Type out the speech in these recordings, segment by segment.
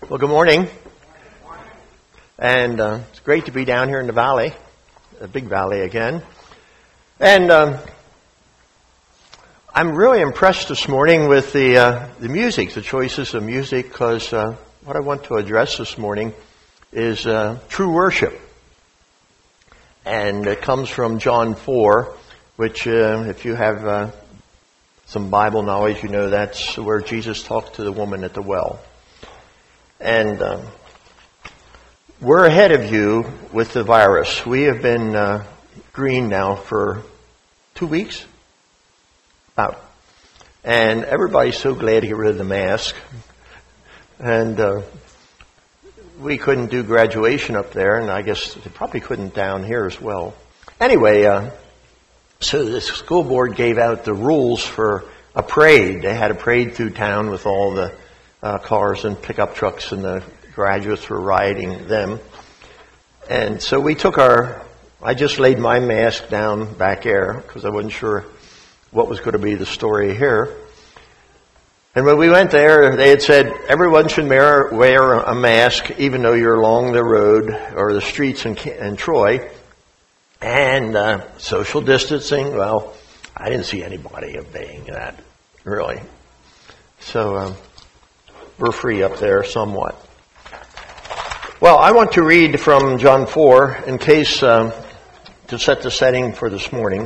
Well, good morning. And it's great to be down here in the valley, the big valley again. And I'm really impressed this morning with the music, the choices of music, because what I want to address this morning is true worship. And it comes from John 4, which if you have some Bible knowledge, you know that's where Jesus talked to the woman at the well. And we're ahead of you with the virus. We have been green now for 2 weeks, about. And everybody's so glad to get rid of the mask. And we couldn't do graduation up there, and I guess they probably couldn't down here as well. Anyway, so the school board gave out the rules for a parade. They had a parade through town with all the cars and pickup trucks, and the graduates were riding them. And so we took I just laid my mask down back there because I wasn't sure what was going to be the story here. And when we went there, they had said everyone should wear a mask even though you're along the road or the streets in Troy. And social distancing, well, I didn't see anybody obeying that, really. So we're free up there somewhat. Well, I want to read from John 4 in case to set the setting for this morning.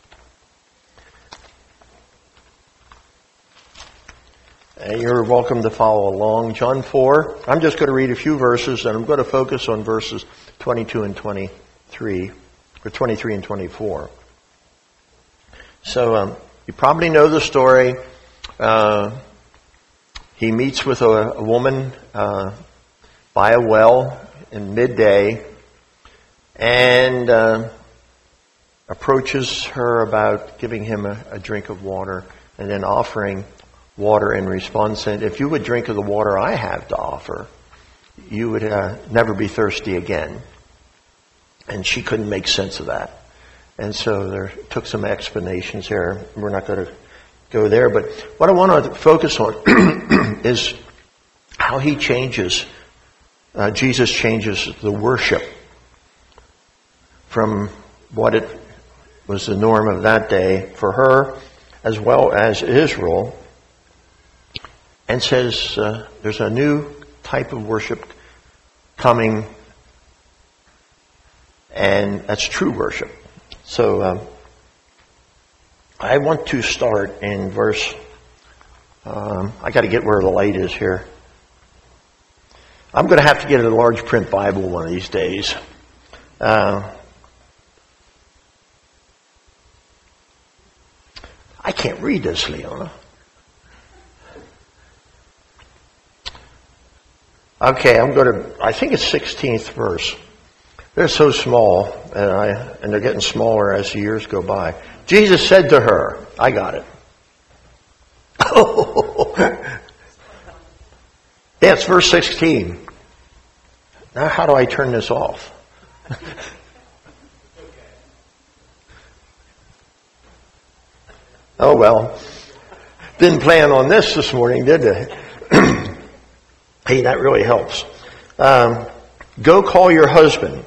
You're welcome to follow along. John 4, I'm just going to read a few verses, and I'm going to focus on verses 22 and 23, or 23 and 24. So you probably know the story. He meets with a woman by a well in midday and approaches her about giving him a drink of water and then offering water in response. And if you would drink of the water I have to offer, you would never be thirsty again. And she couldn't make sense of that. And so there took some explanations there. We're not going to go there. But what I want to focus on is how he changes, Jesus changes the worship from what it was the norm of that day for her as well as Israel, and says there's a new type of worship coming, and that's true worship. So I want to start in verse, I got to get where the light is here. I'm going to have to get a large print Bible one of these days. I can't read this, Leona. Okay, I think it's 16th verse. They're so small, and they're getting smaller as the years go by. Jesus said to her, I got it. Yeah, it's verse 16. Now how do I turn this off? Oh well, didn't plan on this morning, did they? Hey, that really helps. Go call your husband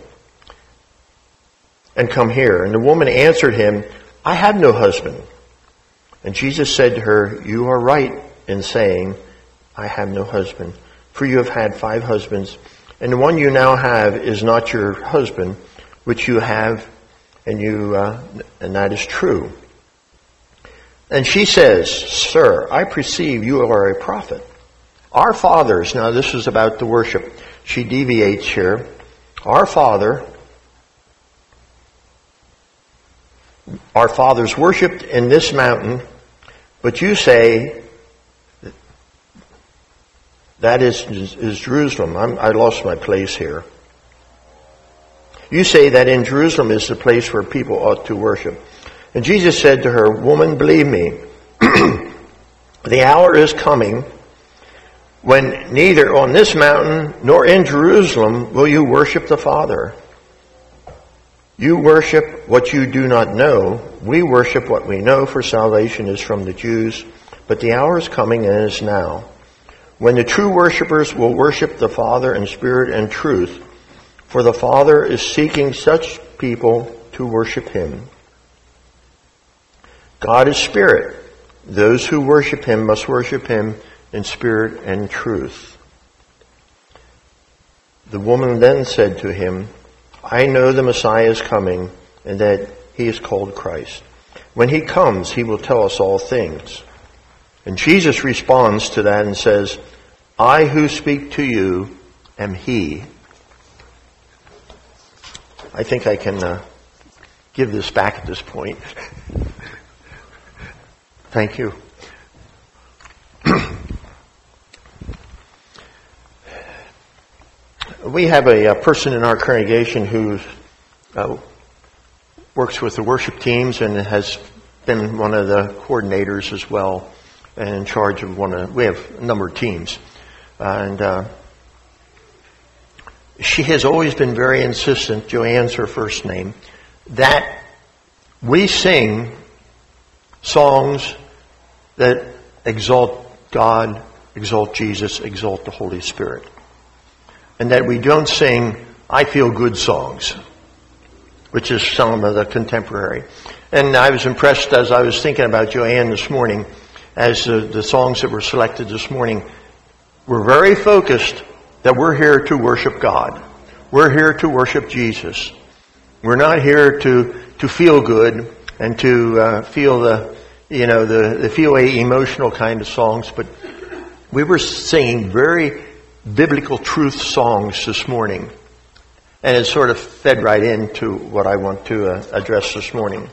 and come here. And the woman answered him, I have no husband. And Jesus said to her, you are right in saying, I have no husband. For you have had 5 husbands, and the one you now have is not your husband, which you have, and that is true. And she says, Sir, I perceive you are a prophet. Our fathers, now this is about the worship. She deviates here. Our fathers worshipped in this mountain, but you say that is Jerusalem. I lost my place here. You say that in Jerusalem is the place where people ought to worship. And Jesus said to her, Woman, believe me, the hour is coming when neither on this mountain nor in Jerusalem will you worship the Father. You worship what you do not know. We worship what we know, for salvation is from the Jews. But the hour is coming and is now, when the true worshipers will worship the Father in spirit and truth, for the Father is seeking such people to worship him. God is spirit. Those who worship him must worship him in spirit and truth. The woman then said to him, I know the Messiah is coming, and that he is called Christ. When he comes, he will tell us all things. And Jesus responds to that and says, I who speak to you am he. I think I can give this back at this point. Thank you. We have a person in our congregation who works with the worship teams and has been one of the coordinators as well, and in charge of we have a number of teams. And she has always been very insistent, Joanne's her first name, that we sing songs that exalt God, exalt Jesus, exalt the Holy Spirit. And that we don't sing I feel good songs, which is some of the contemporary. And I was impressed as I was thinking about Joanne this morning, as the songs that were selected this morning were very focused that we're here to worship God. We're here to worship Jesus. We're not here to feel good and to feel the feel emotional kind of songs, but we were singing very biblical truth songs this morning. And it sort of fed right into what I want to address this morning.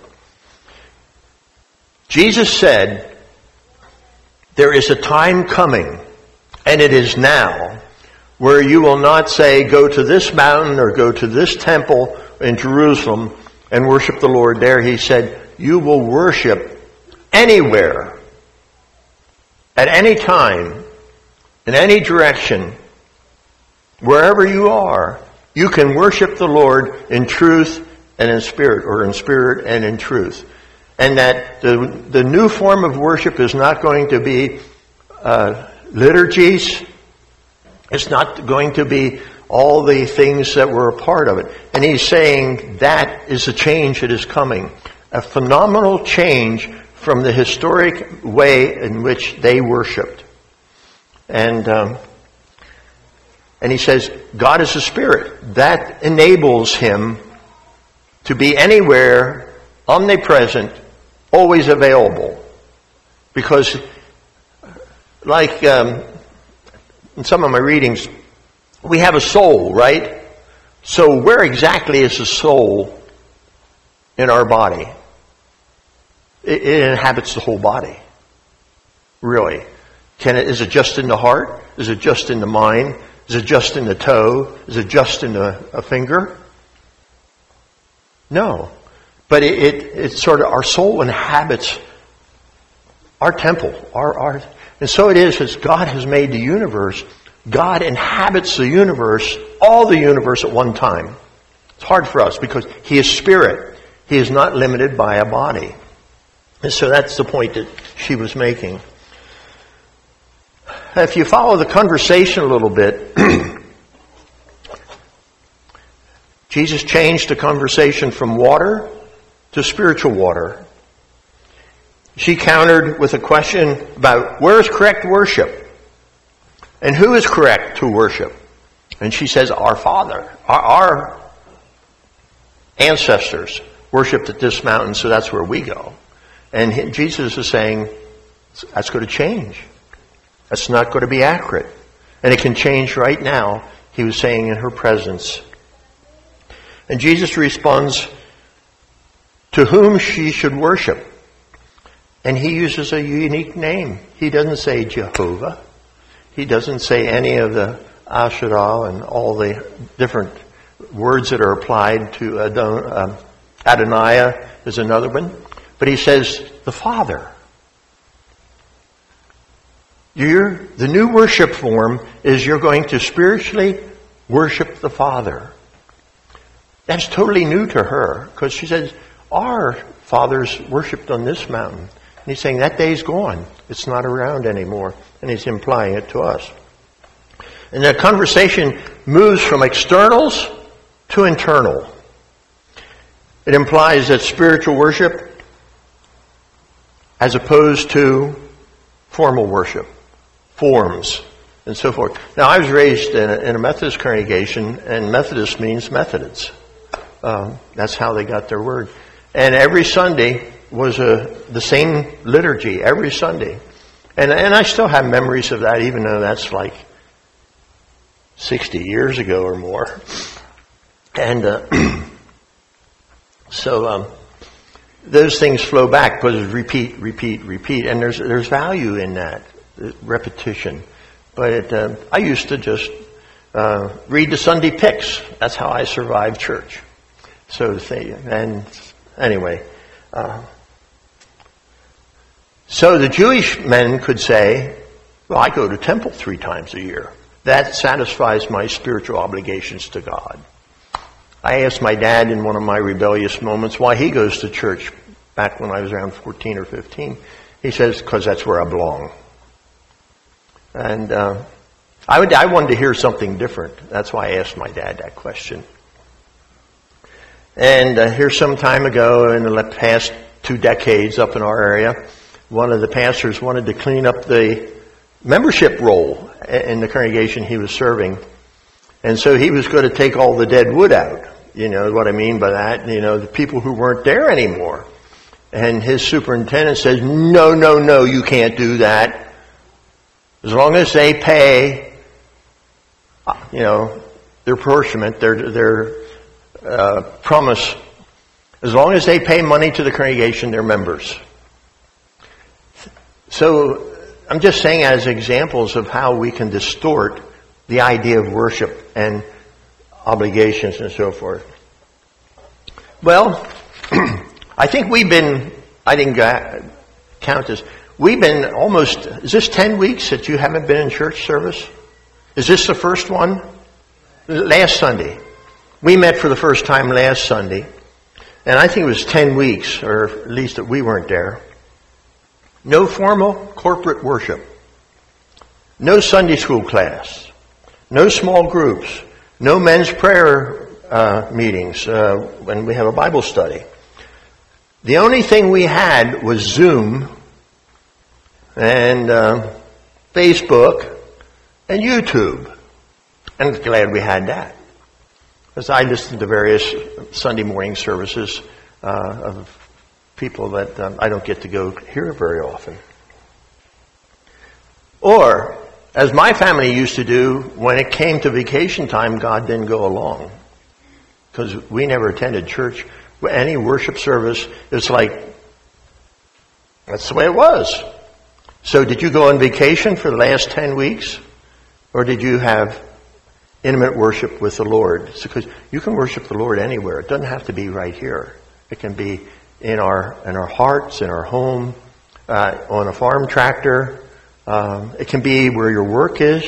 Jesus said, there is a time coming, and it is now, where you will not say, go to this mountain or go to this temple in Jerusalem and worship the Lord there. He said, you will worship anywhere, at any time, in any direction, wherever you are. You can worship the Lord in truth and in spirit, or in spirit and in truth. And that the new form of worship is not going to be liturgies. It's not going to be all the things that were a part of it. And he's saying that is a change that is coming. A phenomenal change from the historic way in which they worshipped. And he says, God is a spirit. That enables him to be anywhere, omnipresent, always available. Because, like in some of my readings, we have a soul, right? So where exactly is the soul in our body? It inhabits the whole body. Really. Is it just in the heart? Is it just in the mind? Is it just in the toe? Is it just in a finger? No. But it's sort of, our soul inhabits our temple. And so it is, as God has made the universe, God inhabits the universe, all the universe at one time. It's hard for us because he is spirit. He is not limited by a body. And so that's the point that she was making. If you follow the conversation a little bit, Jesus changed the conversation from water to spiritual water. She countered with a question about where is correct worship? And who is correct to worship? And she says, our Father, our ancestors worshipped at this mountain, so that's where we go. And Jesus is saying, that's going to change. That's not going to be accurate. And it can change right now, he was saying in her presence. And Jesus responds to whom she should worship. And he uses a unique name. He doesn't say Jehovah. He doesn't say any of the Asherah and all the different words that are applied to Adonai is another one. But he says the Father. The new worship form is you're going to spiritually worship the Father. That's totally new to her, because she says, our fathers worshipped on this mountain. And he's saying that day's gone. It's not around anymore. And he's implying it to us. And the conversation moves from externals to internal. It implies that spiritual worship, as opposed to formal worship, forms, and so forth. Now, I was raised in a Methodist congregation, and Methodist means Methodists. That's how they got their word. And every Sunday was the same liturgy, every Sunday. And I still have memories of that, even though that's like 60 years ago or more. And so those things flow back because repeat, and there's value in that repetition. But I used to just read the Sunday picks. That's how I survived church, so to say. And anyway, so the Jewish men could say, "Well, I go to temple 3 times a year. That satisfies my spiritual obligations to God." I asked my dad in one of my rebellious moments why he goes to church back when I was around 14 or 15. He says, "Because that's where I belong." And I wanted to hear something different. That's why I asked my dad that question. And here some time ago, in the past 2 decades up in our area, one of the pastors wanted to clean up the membership roll in the congregation he was serving. And so he was going to take all the dead wood out. You know what I mean by that? You know, the people who weren't there anymore. And his superintendent says, no, you can't do that. As long as they pay, their apportionment, their promise, as long as they pay money to the congregation, they're members. So I'm just saying as examples of how we can distort the idea of worship and obligations and so forth. Well, I think I didn't count this. We've been almost, is this 10 weeks that you haven't been in church service? Is this the first one? Last Sunday. We met for the first time last Sunday. And I think it was 10 weeks, or at least that we weren't there. No formal corporate worship. No Sunday school class. No small groups. No men's prayer meetings when we have a Bible study. The only thing we had was Zoom and Facebook and YouTube. And I'm glad we had that. Because I listened to various Sunday morning services of people that I don't get to go hear very often. Or, as my family used to do, when it came to vacation time, God didn't go along. Because we never attended church. Any worship service, it's like, that's the way it was. So did you go on vacation for the last 10 weeks? Or did you have intimate worship with the Lord? It's because you can worship the Lord anywhere. It doesn't have to be right here. It can be in our hearts, in our home, on a farm tractor. It can be where your work is.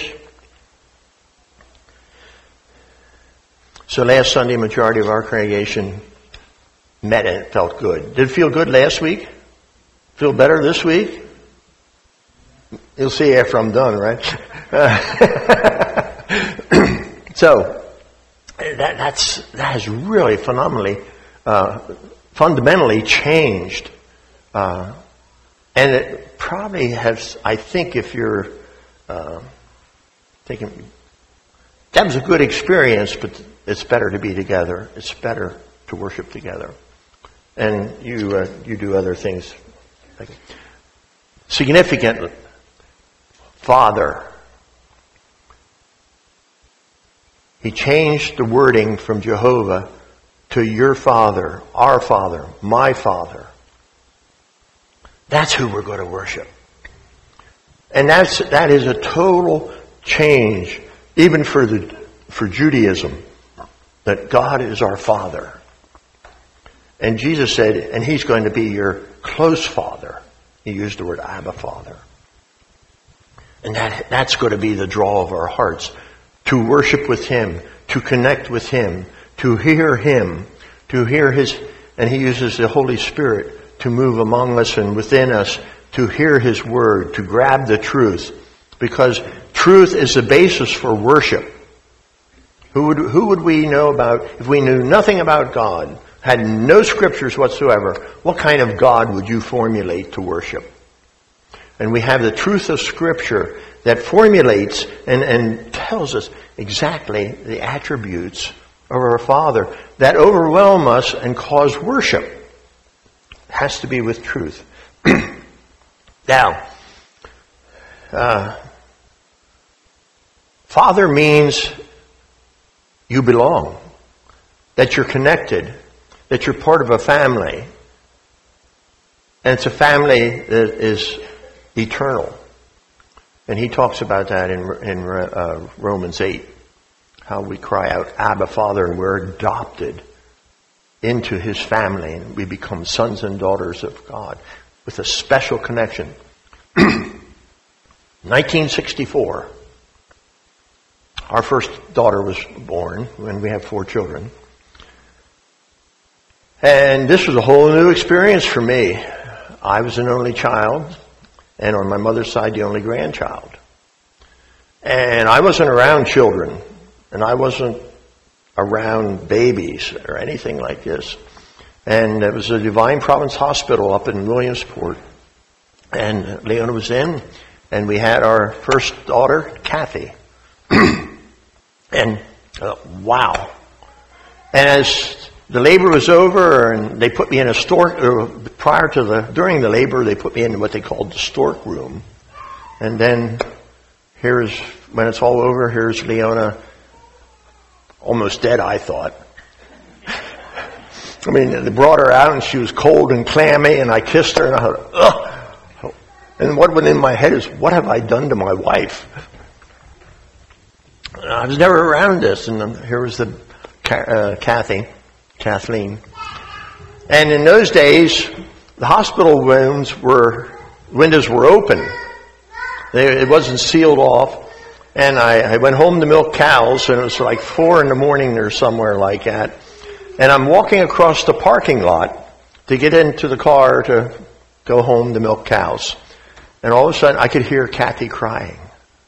So last Sunday, majority of our congregation met and it felt good. Did it feel good last week? Feel better this week? You'll see after I'm done, right? So that has really fundamentally changed, and it probably has. I think if you're thinking that was a good experience, but it's better to be together. It's better to worship together, and you do other things. Significant, Father. He changed the wording from Jehovah to your Father, our Father, my Father. That's who we're going to worship. And that is a total change, even for Judaism, that God is our Father. And Jesus said, and He's going to be your close Father. He used the word Abba, Father. And that's going to be the draw of our hearts. To worship with Him, to connect with Him, to hear Him, to hear His, and He uses the Holy Spirit to move among us and within us, to hear His Word, to grab the truth. Because truth is the basis for worship. Who would we know about, if we knew nothing about God, had no scriptures whatsoever, what kind of God would you formulate to worship? And we have the truth of Scripture that formulates and tells us exactly the attributes of our Father that overwhelm us and cause worship. It has to be with truth. Now, Father means you belong, that you're connected, that you're part of a family. And it's a family that is eternal. And he talks about that in Romans 8, how we cry out, Abba, Father, and we're adopted into His family, and we become sons and daughters of God with a special connection. 1964, our first daughter was born, when we have 4 children. And this was a whole new experience for me. I was an only child, and on my mother's side, the only grandchild. And I wasn't around children, and I wasn't around babies or anything like this. And it was a Divine Providence Hospital up in Williamsport. And Leona was in, and we had our first daughter, Kathy. And wow. And as the labor was over, and they put me in a stork, during the labor, they put me in what they called the stork room. And then when it's all over, here's Leona, almost dead, I thought. I mean, they brought her out, and she was cold and clammy, and I kissed her, and I thought, ugh. And what went in my head is, what have I done to my wife? I was never around this, and here was the Kathleen. And in those days, the hospital windows were open. It wasn't sealed off. And I went home to milk cows, and it was like 4 a.m. or somewhere like that. And I'm walking across the parking lot to get into the car to go home to milk cows. And all of a sudden, I could hear Kathy crying.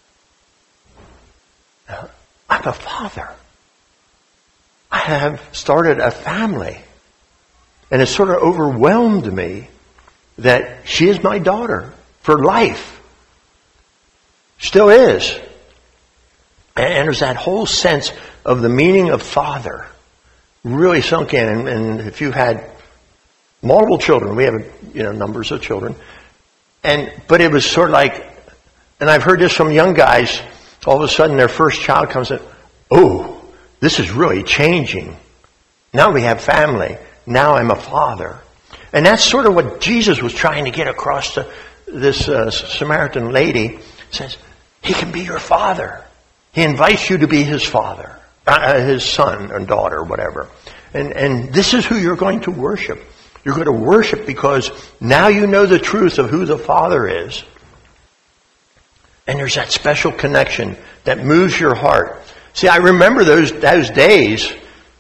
I'm a father. I have started a family. And it sort of overwhelmed me that she is my daughter for life. Still is. And there's that whole sense of the meaning of father really sunk in. And if you had multiple children, we have numbers of children, but it was sort of like, and I've heard this from young guys, all of a sudden their first child comes in, oh, this is really changing. Now we have family. Now I'm a father. And that's sort of what Jesus was trying to get across to this Samaritan lady. He says, He can be your father. He invites you to be His father, His son or daughter, whatever. And this is who you're going to worship. You're going to worship because now you know the truth of who the Father is. And there's that special connection that moves your heart. See, I remember those days,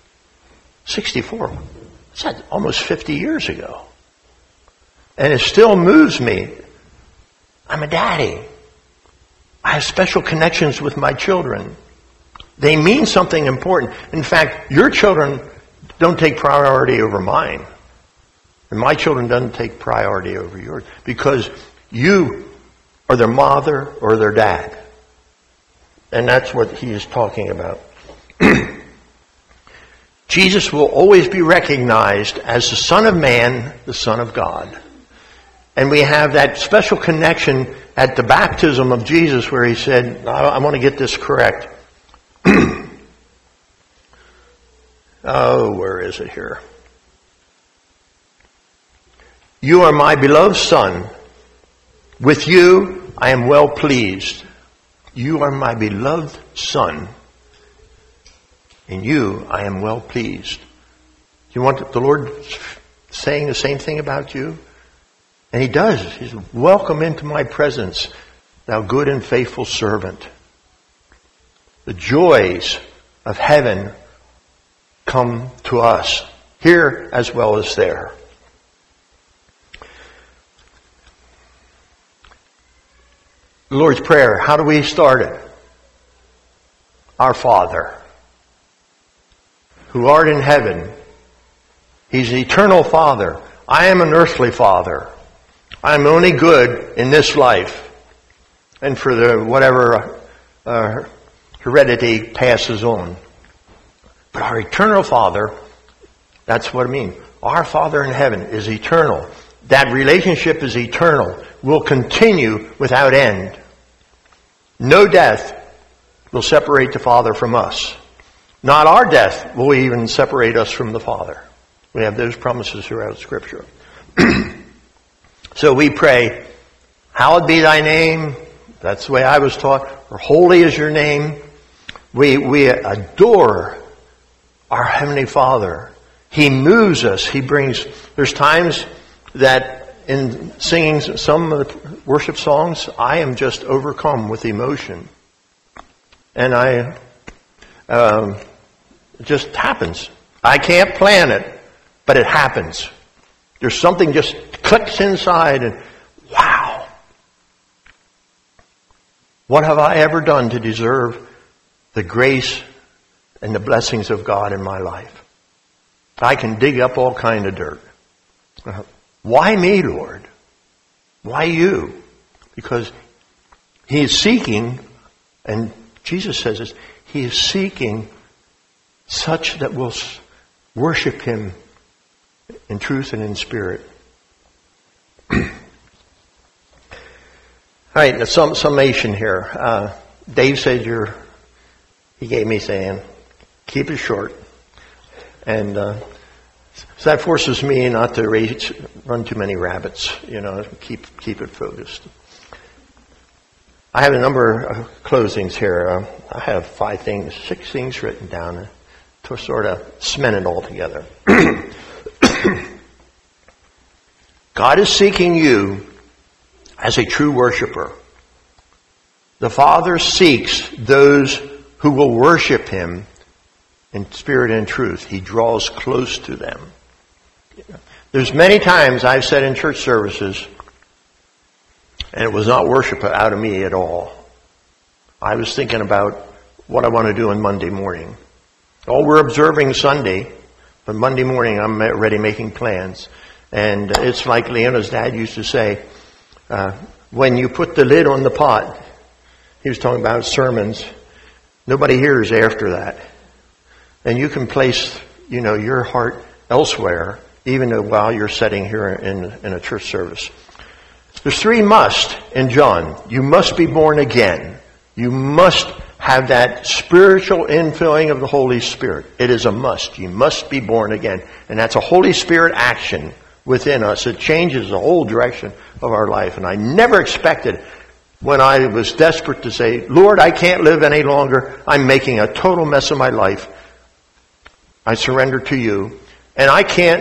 64. It's almost 50 years ago. And it still moves me. I'm a daddy. I have special connections with my children. They mean something important. In fact, your children don't take priority over mine. And my children don't take priority over yours. Because you are their mother or their dad. And that's what he is talking about. Jesus will always be recognized as the Son of Man, the Son of God. And we have that special connection at the baptism of Jesus where he said, I want to get this correct. Oh, where is it here? You are my beloved Son. With you I am well pleased. You are my beloved Son. In you I am well pleased. Do you want the Lord saying the same thing about you? And He does. He's welcome into my presence, thou good and faithful servant. The joys of heaven come to us, here as well as there. The Lord's Prayer, how do we start it? Our Father, who art in heaven. He's the eternal Father. I am an earthly father. I'm only good in this life. And for the whatever heredity passes on. But our eternal Father, that's what I mean. Our Father in heaven is eternal. That relationship is eternal. Will continue without end. No death will separate the Father from us. Not our death will even separate us from the Father. We have those promises throughout Scripture. So we pray, hallowed be thy name. That's the way I was taught. Or holy is your name. We adore our Heavenly Father. He moves us. He brings, there's times that in singing some of the worship songs, I am just overcome with emotion. And it just happens. I can't plan it, but it happens. There's something just clicks inside and wow. What have I ever done to deserve the grace and the blessings of God in my life? I can dig up all kind of dirt. Why me, Lord? Why you? Because He is seeking, and Jesus says this, He is seeking such that will worship Him in truth and in spirit. All right, some summation here. Dave said he gave me saying, keep it short. And so that forces me not to run too many rabbits, keep it focused. I have a number of closings here. I have 6 things written down to sort of cement it all together. God is seeking you as a true worshiper. The Father seeks those who will worship Him in spirit and truth. He draws close to them. There's many times I've said in church services, and it was not worship out of me at all. I was thinking about what I want to do on Monday morning. Oh, we're observing Sunday, but Monday morning I'm already making plans. And it's like Leona's dad used to say, when you put the lid on the pot, he was talking about sermons, nobody hears after that. And you can place, your heart elsewhere, even while you're sitting here in a church service. There's 3 musts in John. You must be born again. You must have that spiritual infilling of the Holy Spirit. It is a must. You must be born again. And that's a Holy Spirit action within us. It changes the whole direction of our life. And I never expected, when I was desperate to say, Lord, I can't live any longer. I'm making a total mess of my life. I surrender to you. And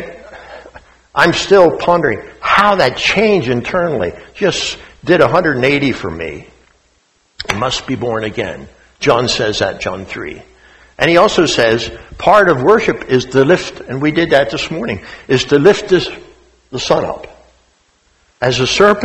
I'm still pondering how that change internally just did 180 for me. You must be born again. John says that, John 3. And he also says, part of worship is to lift, and we did that this morning, is to lift the Son up. As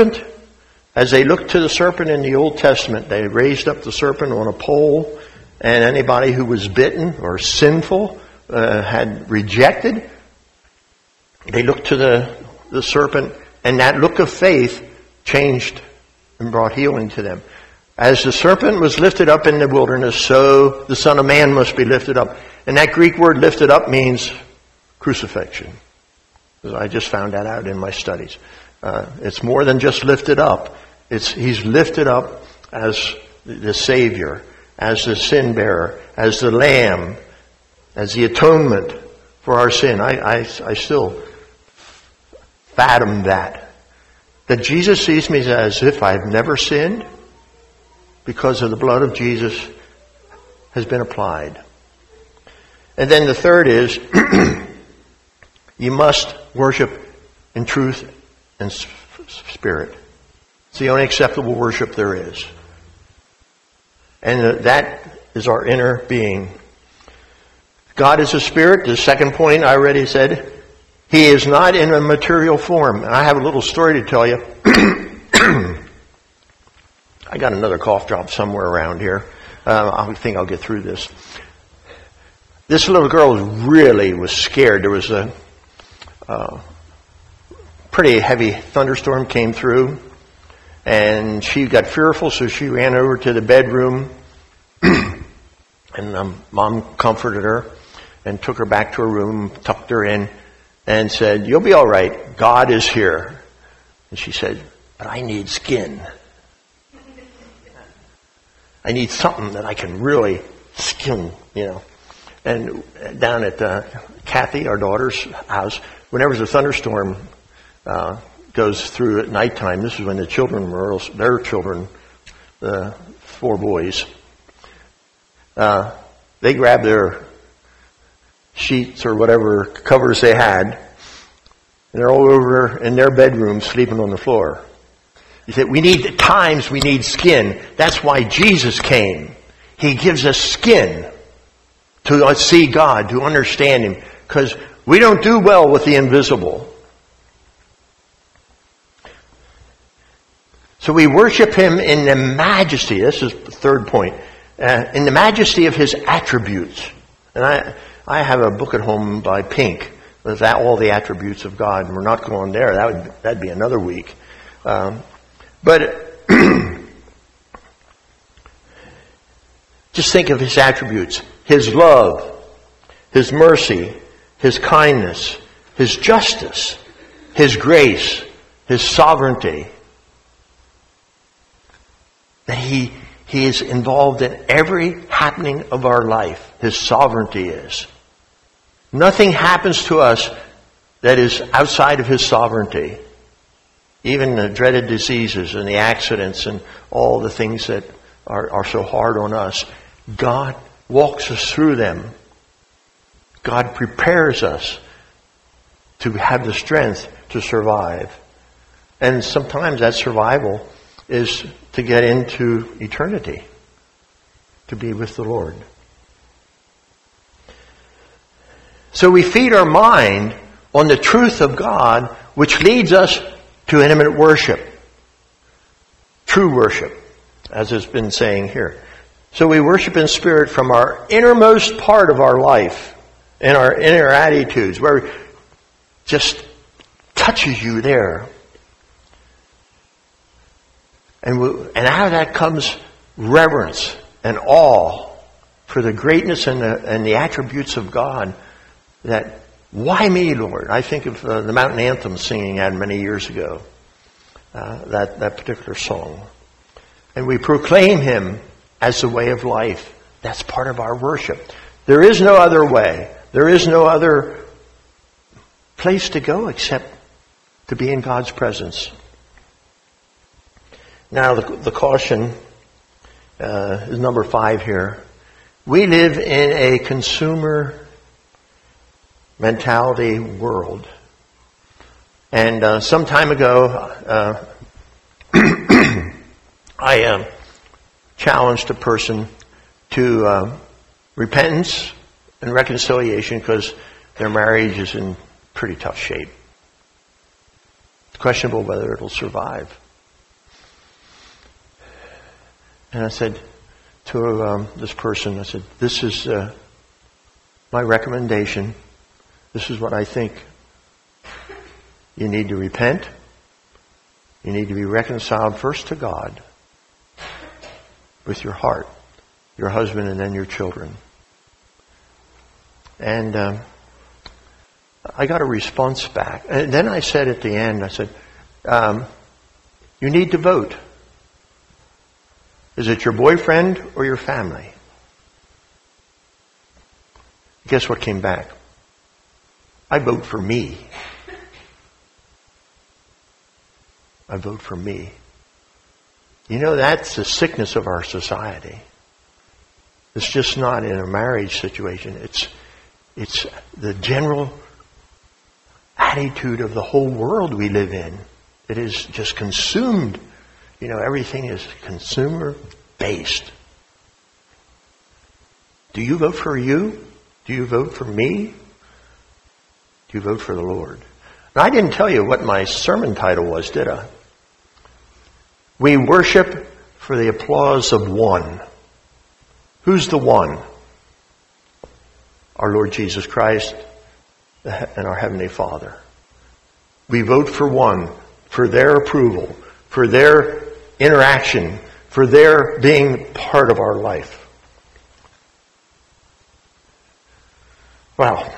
they looked to the serpent in the Old Testament, they raised up the serpent on a pole, and anybody who was bitten or sinful, had rejected, they looked to the serpent, and that look of faith changed and brought healing to them. As the serpent was lifted up in the wilderness, so the Son of Man must be lifted up. And that Greek word lifted up means crucifixion. I just found that out in my studies. It's more than just lifted up. He's lifted up as the Savior, as the sin bearer, as the Lamb, as the atonement for our sin. I still fathom that. That Jesus sees me as if I've never sinned because of the blood of Jesus has been applied. And then the third is, you must worship in truth and spirit. It's the only acceptable worship there is. And that is our inner being. God is a spirit. The second point I already said. He is not in a material form. And I have a little story to tell you. I got another cough drop somewhere around here. I think I'll get through this. This little girl really was scared. There was a pretty heavy thunderstorm came through, and she got fearful, so she ran over to the bedroom, and Mom comforted her and took her back to her room, tucked her in, and said, "You'll be all right. God is here." And she said, "But I need skin. I need something that I can really skin, you know." And down at Kathy, our daughter's house, whenever the thunderstorm goes through at nighttime, this is when the children were, their children, the 4 boys, they grab their sheets or whatever covers they had, and they're all over in their bedroom sleeping on the floor. He said, we need skin. That's why Jesus came. He gives us skin to see God, to understand Him, because we don't do well with the invisible. So we worship Him in the majesty. This is the third point. In the majesty of His attributes. And I have a book at home by Pink with all the attributes of God, and we're not going there. That'd be another week. But just think of His attributes. His love, His mercy, His kindness, His justice, His grace, His sovereignty. That He is involved in every happening of our life. His sovereignty is. Nothing happens to us that is outside of His sovereignty. Even the dreaded diseases and the accidents and all the things that are so hard on us. God walks us through them. God prepares us to have the strength to survive. And sometimes that survival is to get into eternity, to be with the Lord. So we feed our mind on the truth of God, which leads us to intimate worship. True worship, as has been saying here. So we worship in spirit from our innermost part of our life, in our inner attitudes, where it just touches you there. And out of that comes reverence and awe for the greatness and the attributes of God. That, why me, Lord? I think of the Mountain Anthem singing I had many years ago. That particular song. And we proclaim Him as the way of life. That's part of our worship. There is no other way. There is no other place to go except to be in God's presence. Now the caution is number 5 here. We live in a consumer mentality world. And some time ago, I challenged a person to repentance and reconciliation because their marriage is in pretty tough shape. It's questionable whether it'll survive. And I said to this person, I said, this is my recommendation. This is what I think. You need to repent. You need to be reconciled first to God with your heart, your husband, and then your children. And I got a response back. And then I said at the end, I said, you need to vote. Is it your boyfriend or your family? Guess what came back? I vote for me. I vote for me. You know, that's the sickness of our society. It's just not in a marriage situation. It's the general attitude of the whole world we live in. It is just consumed. You know, everything is consumer-based. Do you vote for you? Do you vote for me? Do you vote for the Lord? Now, I didn't tell you what my sermon title was, did I? We worship for the applause of one. Who's the one? Our Lord Jesus Christ and our Heavenly Father. We vote for one, for their approval, for their interaction, for their being part of our life. Wow.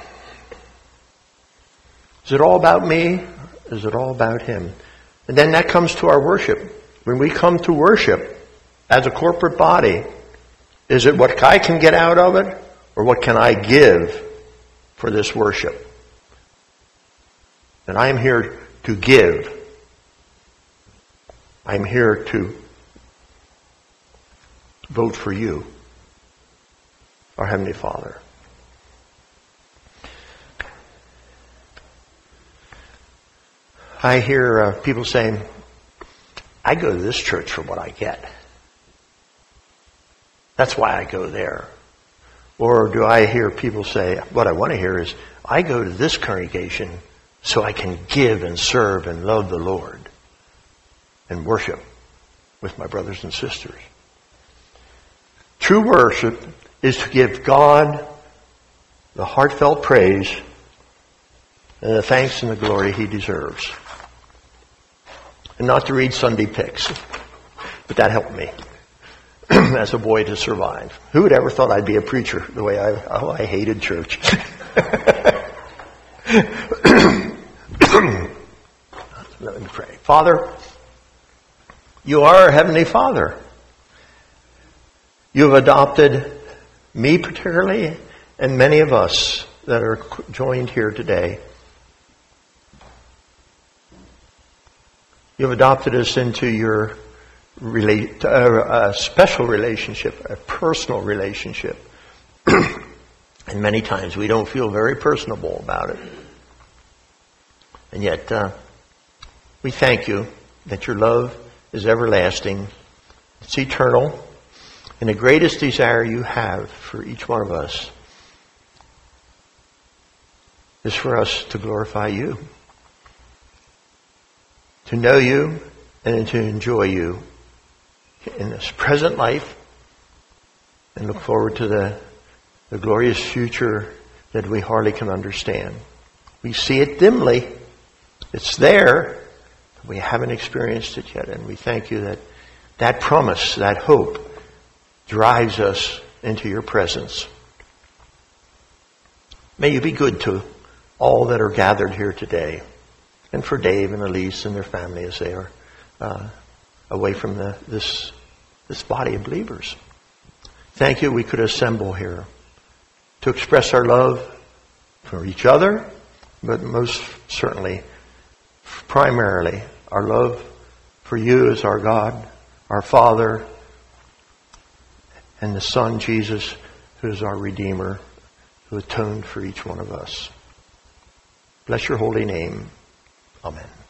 Is it all about me? Is it all about Him? And then that comes to our worship. When we come to worship as a corporate body, is it what I can get out of it, or what can I give for this worship? And I am here to give. I'm here to vote for you, our Heavenly Father. I hear people saying, I go to this church for what I get. That's why I go there. Or do I hear people say, what I want to hear is, I go to this congregation so I can give and serve and love the Lord and worship with my brothers and sisters. True worship is to give God the heartfelt praise and the thanks and the glory He deserves. And not to read Sunday picks. But that helped me as a boy to survive. Who would ever thought I'd be a preacher the way I hated church. Let me pray. Father, you are our Heavenly Father. You have adopted me particularly and many of us that are joined here today. You have adopted us into your special relationship, a personal relationship. And many times we don't feel very personable about it. And yet, we thank you that your love is everlasting. It's eternal. And the greatest desire you have for each one of us is for us to glorify you. To know you and to enjoy you in this present life and look forward to the glorious future that we hardly can understand. We see it dimly. It's there. But we haven't experienced it yet. And we thank you that that promise, that hope, drives us into your presence. May you be good to all that are gathered here today. And for Dave and Elise and their family as they are away from this body of believers. Thank you we could assemble here to express our love for each other, but most certainly, primarily, our love for you as our God, our Father, and the Son, Jesus, who is our Redeemer, who atoned for each one of us. Bless your holy name. Amen.